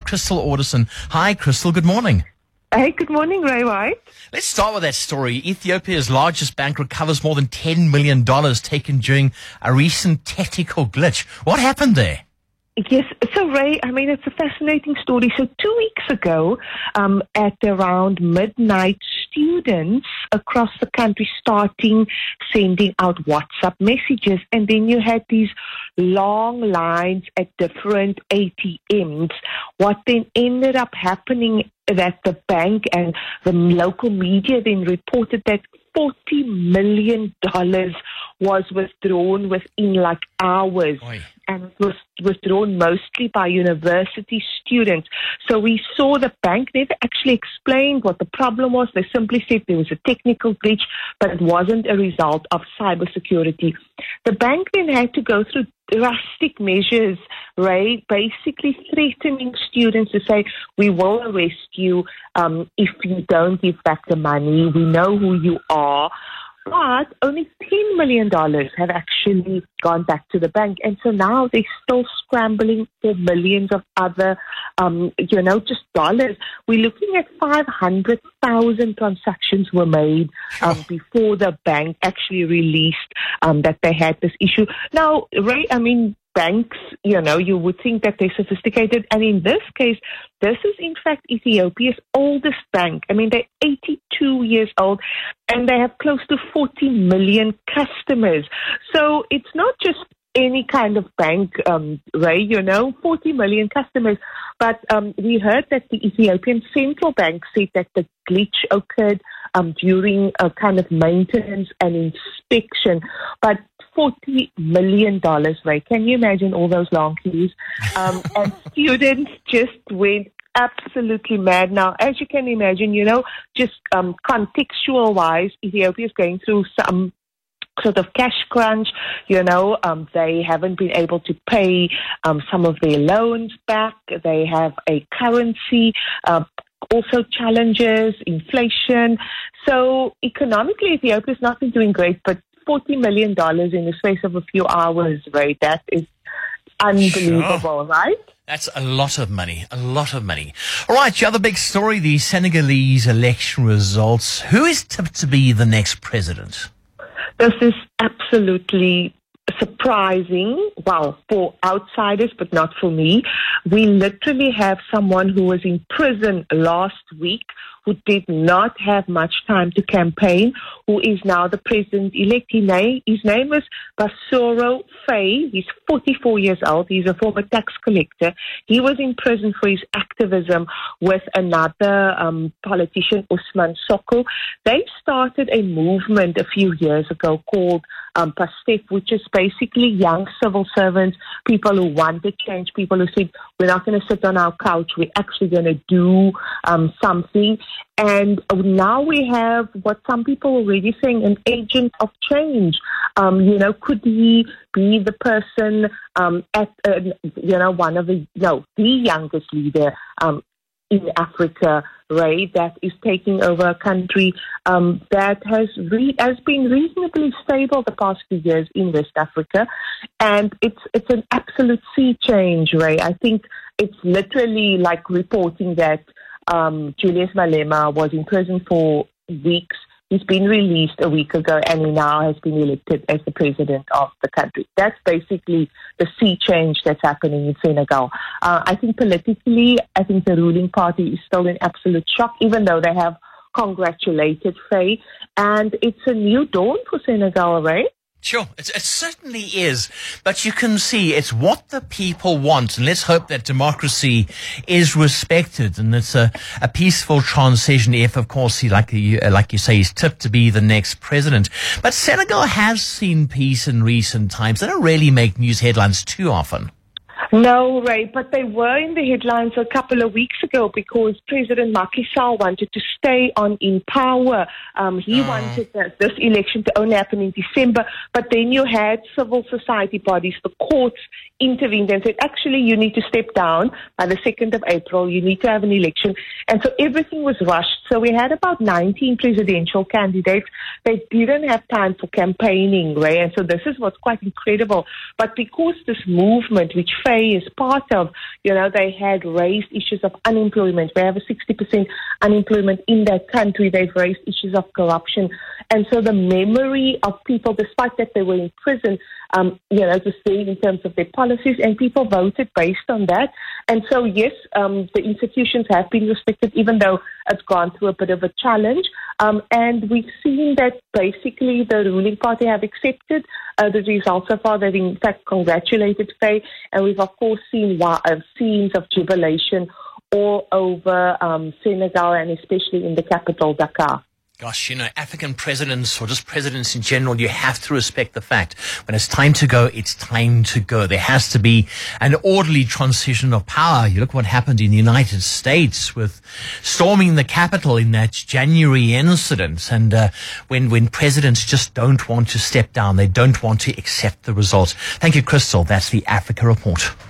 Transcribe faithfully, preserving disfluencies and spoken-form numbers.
Crystal Alderson. Hi, Crystal. Good morning. Hey, good morning, Ray White. Let's start with that story. Ethiopia's largest bank recovers more than ten million dollars taken during a recent technical glitch. What happened there? Yes, so Ray, I mean, it's a fascinating story. So two weeks ago, um, at around midnight, students across the country starting sending out WhatsApp messages, and then you had these long lines at different A T Ms. What then ended up happening that the bank and the local media then reported that forty million dollars was withdrawn within like hours. Oy. And it was withdrawn mostly by university students. So we saw the bank never actually explained what the problem was. They simply said there was a technical glitch, but it wasn't a result of cybersecurity. The bank then had to go through drastic measures, Ray, basically threatening students to say, we will arrest you um, if you don't give back the money. We know who you are. But only ten million dollars have actually gone back to the bank. And so now they're still scrambling for millions of other, um, you know, just dollars. We're looking at five hundred thousand transactions were made um, before the bank actually released um, that they had this issue. Now, Ray, I mean, banks, you know, you would think that they're sophisticated. And in this case, this is in fact Ethiopia's oldest bank. I mean, they're eighty-two years old and they have close to forty million customers. So it's not just any kind of bank, um, Ray, you know, forty million customers. But um, we heard that the Ethiopian Central Bank said that the glitch occurred um, during a kind of maintenance and inspection. But forty million dollars, Ray. Can you imagine all those long queues? Um, and students just went absolutely mad. Now, as you can imagine, you know, just um, contextual-wise, Ethiopia is going through some sort of cash crunch. You know, um, they haven't been able to pay um, some of their loans back. They have a currency uh, also challenges, inflation. So economically, Ethiopia has not been doing great, but forty million dollars in the space of a few hours, right? That is unbelievable, Sure. right? That's a lot of money, a lot of money. All right, the other big story, the Senegalese election results. Who is tipped to be the next president? This is absolutely surprising, well, for outsiders, but not for me. We literally have someone who was in prison last week who did not have much time to campaign, who is now the president-elect. His name is Bassirou Faye. He's forty-four years old. He's a former tax collector. He was in prison for his activism with another um, politician, Ousmane Sonko. They started a movement a few years ago called um, PASTEF, which is basically young civil servants, people who want to change, people who said, we're not going to sit on our couch, we're actually going to do um, something. And now we have what some people are already saying, an agent of change. Um, you know, could he be the person um, at, uh, you know, one of the, no, the youngest leader um, in Africa, Ray, that is taking over a country um, that has re- has been reasonably stable the past few years in West Africa. And it's it's an absolute sea change, Ray. I think it's literally like reporting that Um, Julius Malema was in prison for weeks. He's been released a week ago and he now has been elected as the president of the country. That's basically the sea change that's happening in Senegal. Uh, I think politically, I think the ruling party is still in absolute shock, even though they have congratulated Faye. And it's a new dawn for Senegal, right? Sure, it, it certainly is. But you can see it's what the people want. And let's hope that democracy is respected and it's a, a peaceful transition if, of course, he, like you, like you say, he's tipped to be the next president. But Senegal has seen peace in recent times. They don't really make news headlines too often. No, Ray, but they were in the headlines a couple of weeks ago because President Macky Sall wanted to stay on in power. Um, he oh. wanted the, this election to only happen in December, but then you had civil society bodies, the courts intervened and said, actually, you need to step down by the second of April. You need to have an election. And so everything was rushed. So we had about nineteen presidential candidates. They didn't have time for campaigning, right? And so this is what's quite incredible. But because this movement, which Faye is part of, you know, they had raised issues of unemployment. We have a sixty percent unemployment in that country. They've raised issues of corruption. And so the memory of people, despite that they were in prison, um, you know, to say in terms of their policies, and people voted based on that. And so, yes, um, the institutions have been respected, even though it's gone through a bit of a challenge. Um, and we've seen that basically the ruling party have accepted uh, the results so far. They've in fact congratulated Faye, and we've of course seen uh, scenes of jubilation all over um, Senegal, and especially in the capital, Dakar. Gosh, you know, African presidents, or just presidents in general, you have to respect the fact when it's time to go, it's time to go. There has to be an orderly transition of power. You look what happened in the United States with storming the Capitol in that January incident. And uh, when, when presidents just don't want to step down, they don't want to accept the results. Thank you, Crystal. That's the Africa Report.